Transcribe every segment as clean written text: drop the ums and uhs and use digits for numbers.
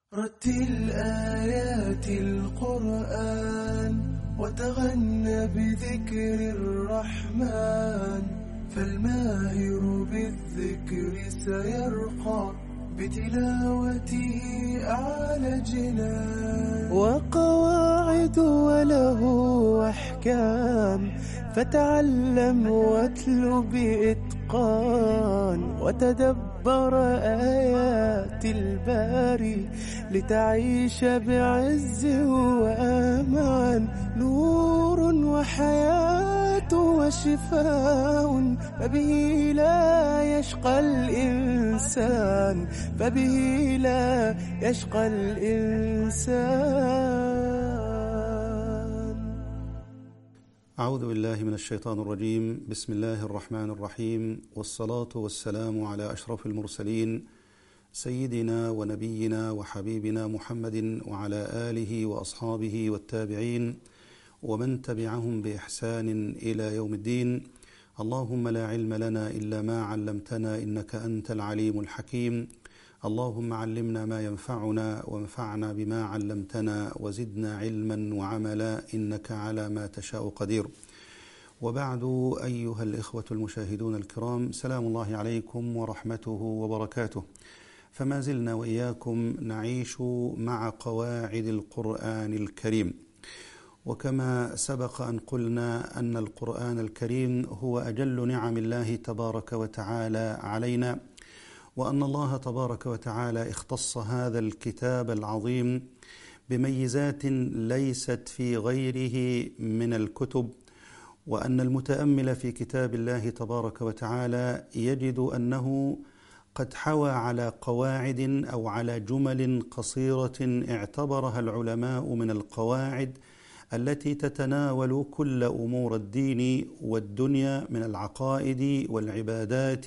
رتل آيات القرآن وتغنى بذكر الرحمن، فالماهر بالذكر سيرقى بتلاوته أعلى جنان. وقواعد وله أحكام، فتعلم واتل بإتقان، وتدبر آيات الباري لتعيش بعز وأمان. نور وحياة وشفاء، فبه لا يشقى الإنسان، فبه لا يشقى الإنسان. أعوذ بالله من الشيطان الرجيم. بسم الله الرحمن الرحيم، والصلاة والسلام على أشرف المرسلين سيدنا ونبينا وحبيبنا محمد وعلى آله وأصحابه والتابعين ومن تبعهم بإحسان إلى يوم الدين. اللهم لا علم لنا إلا ما علمتنا، إنك أنت العليم الحكيم. اللهم علمنا ما ينفعنا وانفعنا بما علمتنا، وزدنا علما وعملا، إنك على ما تشاء قدير. وبعد، أيها الإخوة المشاهدون الكرام، سلام الله عليكم ورحمته وبركاته. فما زلنا وإياكم نعيش مع قواعد القرآن الكريم، وكما سبق أن قلنا أن القرآن الكريم هو أجل نعم الله تبارك وتعالى علينا، وأن الله تبارك وتعالى اختص هذا الكتاب العظيم بميزات ليست في غيره من الكتب، وأن المتأمل في كتاب الله تبارك وتعالى يجد أنه قد حوى على قواعد أو على جمل قصيرة اعتبرها العلماء من القواعد التي تتناول كل أمور الدين والدنيا من العقائد والعبادات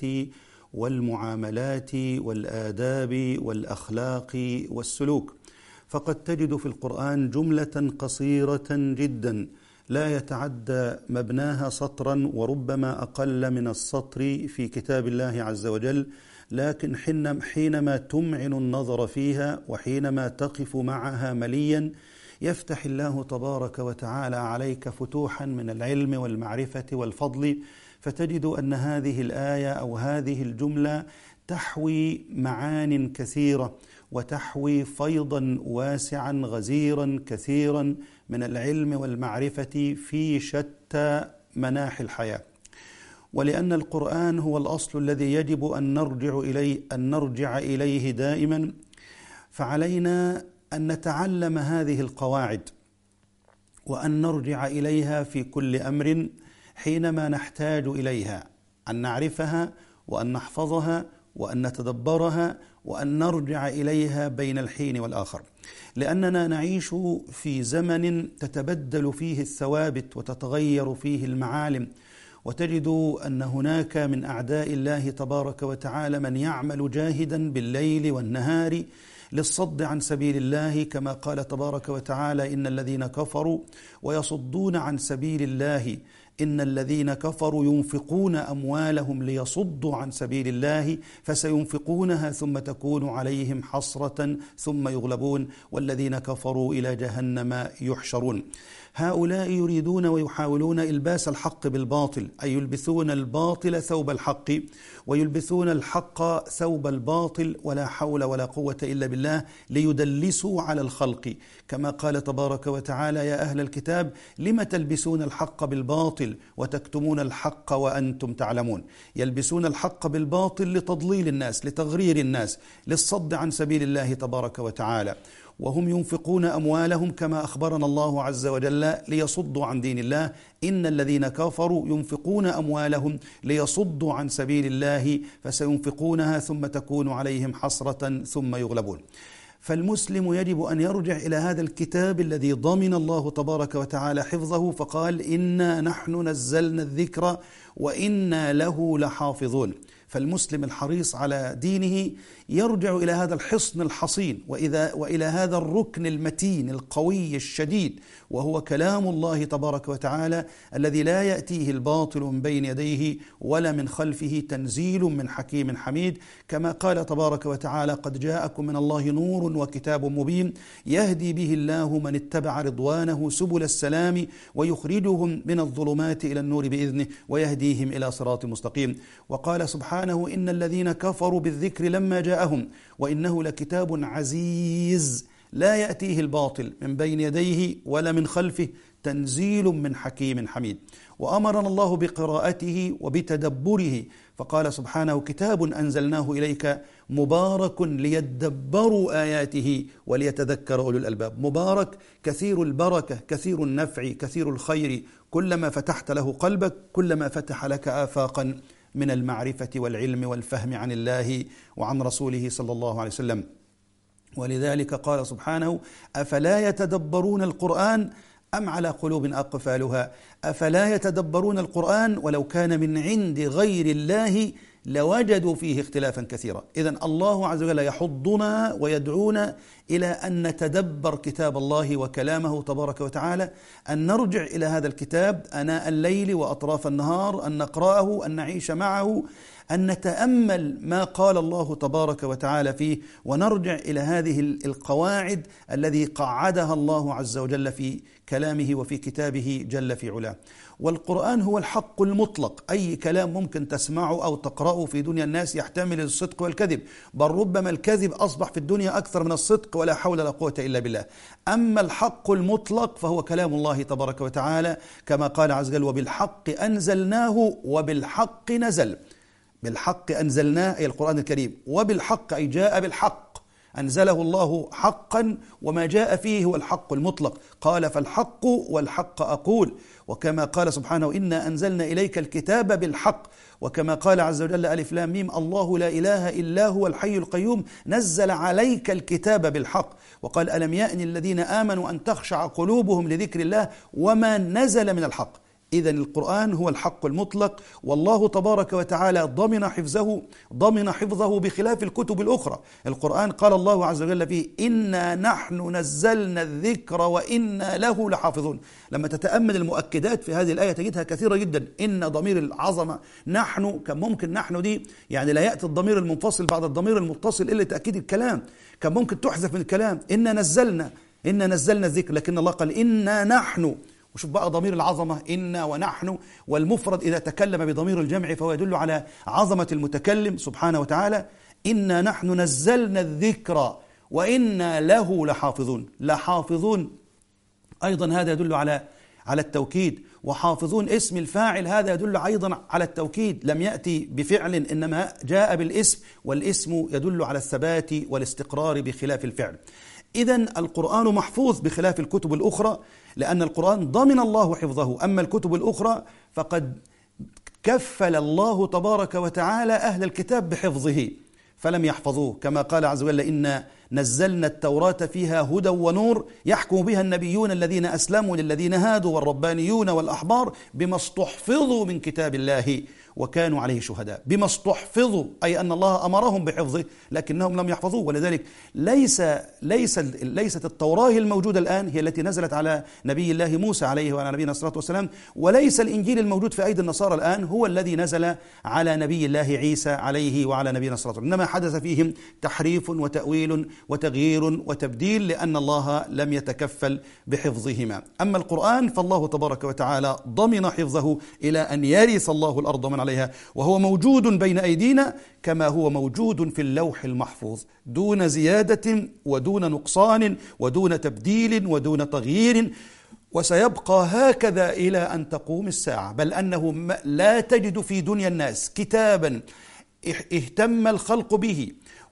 والمعاملات والآداب والأخلاق والسلوك. فقد تجد في القرآن جملة قصيرة جدا لا يتعدى مبناها سطرا، وربما أقل من السطر في كتاب الله عز وجل، لكن حينما تمعن النظر فيها وحينما تقف معها مليا يفتح الله تبارك وتعالى عليك فتوحا من العلم والمعرفة والفضل، فتجد أن هذه الآية أو هذه الجملة تحوي معان كثيرة، وتحوي فيضا واسعا غزيرا كثيرا من العلم والمعرفة في شتى مناحي الحياة. ولأن القرآن هو الأصل الذي يجب أن نرجع إليه دائما، فعلينا أن نتعلم هذه القواعد وأن نرجع إليها في كل أمر حينما نحتاج إليها، أن نعرفها وأن نحفظها وأن نتدبرها وأن نرجع إليها بين الحين والآخر، لأننا نعيش في زمن تتبدل فيه الثوابت وتتغير فيه المعالم، وتجد أن هناك من أعداء الله تبارك وتعالى من يعمل جاهدا بالليل والنهار للصد عن سبيل الله، كما قال تبارك وتعالى: إن الذين كفروا ويصدون عن سبيل الله، إن الذين كفروا ينفقون أموالهم ليصدوا عن سبيل الله فسينفقونها ثم تكون عليهم حسرة ثم يغلبون والذين كفروا إلى جهنم يحشرون. هؤلاء يريدون ويحاولون إلباس الحق بالباطل، أي يلبسون الباطل ثوب الحق ويلبسون الحق ثوب الباطل، ولا حول ولا قوة إلا بالله، ليدلسوا على الخلق، كما قال تبارك وتعالى: يا أهل الكتاب لم تلبسون الحق بالباطل وتكتمون الحق وأنتم تعلمون. يلبسون الحق بالباطل لتضليل الناس، لتغرير الناس، للصد عن سبيل الله تبارك وتعالى، وهم ينفقون أموالهم كما أخبرنا الله عز وجل ليصدوا عن دين الله. إن الذين كفروا ينفقون أموالهم ليصدوا عن سبيل الله فسينفقونها ثم تكون عليهم حسرة ثم يغلبون. فالمسلم يجب أن يرجع إلى هذا الكتاب الذي ضمن الله تبارك وتعالى حفظه، فقال: إنا نحن نزلنا الذكر وإنا له لحافظون. فالمسلم الحريص على دينه يرجع إلى هذا الحصن الحصين وإلى هذا الركن المتين القوي الشديد، وهو كلام الله تبارك وتعالى الذي لا يأتيه الباطل من بين يديه ولا من خلفه، تنزيل من حكيم حميد، كما قال تبارك وتعالى: قد جاءكم من الله نور وكتاب مبين يهدي به الله من اتبع رضوانه سبل السلام ويخرجهم من الظلمات إلى النور بإذنه ويهديهم إلى صراط مستقيم. وقال سبحانه: إن الذين كفروا بالذكر لما جاءهم وإنه لكتاب عزيز لا يأتيه الباطل من بين يديه ولا من خلفه، تنزيل من حكيم حميد. وأمرنا الله بقراءته وبتدبره، فقال سبحانه: كتاب أنزلناه إليك مبارك ليدبروا آياته وليتذكر أولو الألباب. مبارك كثير البركة، كثير النفع، كثير الخير، كلما فتحت له قلبك كلما فتح لك آفاقا من المعرفة والعلم والفهم عن الله وعن رسوله صلى الله عليه وسلم. ولذلك قال سبحانه: أفلا يتدبرون القرآن أم على قلوب أقفالها. أفلا يتدبرون القرآن ولو كان من عند غير الله لوجدوا فيه اختلافا كثيرا. إذن الله عز وجل يحضنا ويدعونا إلى أن نتدبر كتاب الله وكلامه تبارك وتعالى، أن نرجع إلى هذا الكتاب آناء الليل وأطراف النهار، أن نقرأه، أن نعيش معه، أن نتأمل ما قال الله تبارك وتعالى فيه، ونرجع إلى هذه القواعد الذي قعدها الله عز وجل في كلامه وفي كتابه جل في علاه. والقرآن هو الحق المطلق، أي كلام ممكن تسمعه أو تقرأه في دنيا الناس يحتمل الصدق والكذب، بل ربما الكذب أصبح في الدنيا أكثر من الصدق، ولا حول ولا قوة إلا بالله. أما الحق المطلق فهو كلام الله تبارك وتعالى، كما قال عز وجل: وبالحق أنزلناه وبالحق نزل. بالحق أنزلناه أي القرآن الكريم، وبالحق أي جاء بالحق، أنزله الله حقا، وما جاء فيه هو الحق المطلق. قال: فالحق والحق أقول. وكما قال سبحانه: إنا أنزلنا إليك الكتاب بالحق. وكما قال عز وجل: ألف لام ميم، الله لا إله إلا هو الحي القيوم نزل عليك الكتاب بالحق. وقال: ألم يأن الذين آمنوا أن تخشع قلوبهم لذكر الله وما نزل من الحق. إذن القرآن هو الحق المطلق، والله تبارك وتعالى ضمن حفظه بخلاف الكتب الأخرى. القرآن قال الله عز وجل فيه: إنا نحن نزلنا الذكر وإنا له لحافظون. لما تتأمل المؤكدات في هذه الآية تجدها كثيرة جدا. إن ضمير العظمة، نحن، كان ممكن نحن دي يعني لا يأتي الضمير المنفصل بعد الضمير المتصل إلا تأكيد الكلام، كان ممكن تحذف من الكلام إنا نزلنا الذكر، لكن الله قال إنا نحن. وشوف بقى ضمير العظمة، إنا ونحن، والمفرد إذا تكلم بضمير الجمع فهو يدل على عظمة المتكلم سبحانه وتعالى. إنا نحن نزلنا الذكر وإنا له لحافظون أيضا هذا يدل على التوكيد. وحافظون اسم الفاعل، هذا يدل أيضا على التوكيد، لم يأتي بفعل إنما جاء بالاسم، والاسم يدل على الثبات والاستقرار بخلاف الفعل. إذن القرآن محفوظ بخلاف الكتب الأخرى، لأن القرآن ضمن الله حفظه. أما الكتب الأخرى فقد كفل الله تبارك وتعالى أهل الكتاب بحفظه فلم يحفظوه، كما قال عز وجل: إنا نزلنا التوراة فيها هدى ونور يحكم بها النبيون الذين أسلموا للذين هادوا والربانيون والأحبار بما استحفظوا من كتاب الله وكانوا عليه شهداء. بما استحفظوا أي أن الله أمرهم بحفظه لكنهم لم يحفظوه. ولذلك ليست التوراة الموجودة الآن هي التي نزلت على نبي الله موسى عليه وعلى نبينا الصلاة والسلام، وليس الإنجيل الموجود في أيدي النصارى الآن هو الذي نزل على نبي الله عيسى عليه وعلى نبينا الصلاة والسلام، إنما حدث فيهم تحريف وتأويل وتغيير وتبديل لأن الله لم يتكفل بحفظهما. أما القرآن فالله تبارك وتعالى ضمن حفظه إلى أن يرث الله الأرض من عليها، وهو موجود بين أيدينا كما هو موجود في اللوح المحفوظ، دون زيادة ودون نقصان ودون تبديل ودون تغيير، وسيبقى هكذا إلى أن تقوم الساعة. بل أنه لا تجد في دنيا الناس كتابا اهتم الخلق به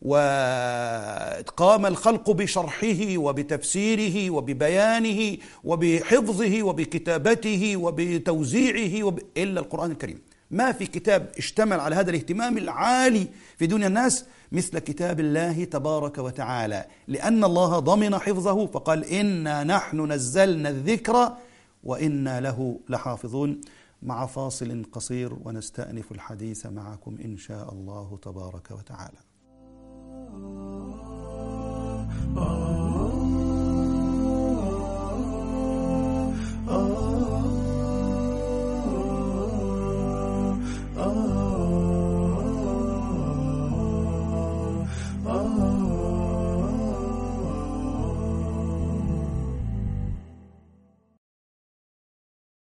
وقام الخلق بشرحه وبتفسيره وببيانه وبحفظه وبكتابته وبتوزيعه إلا القرآن الكريم. ما في كتاب اشتمل على هذا الاهتمام العالي في دنيا الناس مثل كتاب الله تبارك وتعالى، لأن الله ضمن حفظه فقال: إنا نحن نزلنا الذكر وإنا له لحافظون. مع فاصل قصير ونستأنف الحديث معكم إن شاء الله تبارك وتعالى.